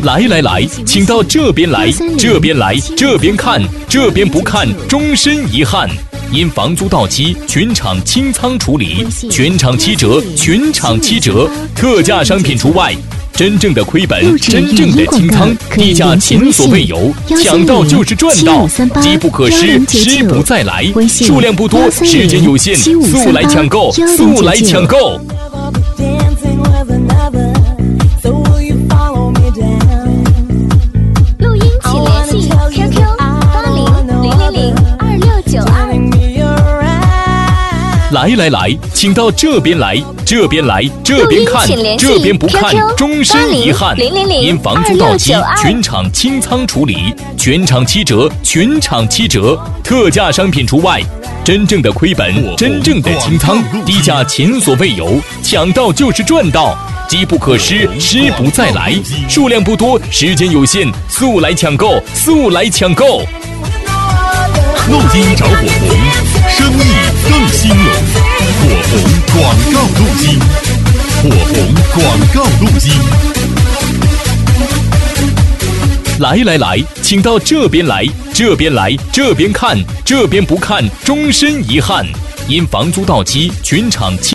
来来来，请到这边来，这边来，这边看，这边不看，终身遗憾。因房租到期，全场清仓处理，全场7折，全场7折，特价商品除外。真正的亏本，真正的清仓，低价前所未有，抢到就是赚到，机不可失，失不再来。数量不多，时间有限，速来抢购，速来抢购。 录音请联系 QQ80000262。 来来来，请到这边来，这边来，这边看，这边不看，终身遗憾。因房租到期，全场清仓处理，全场7折，全场7折，特价商品除外。真正的亏本，真正的清仓，低价前所未有，抢到就是赚到，机不可失，失不再来。数量不多，时间有限，速来抢购，速来抢购。 录音找火红，生意更兴隆。火红广告录音，火红广告录音。 来来来，请到这边来，这边来，这边看，这边不看，终身遗憾。因房租到期，全场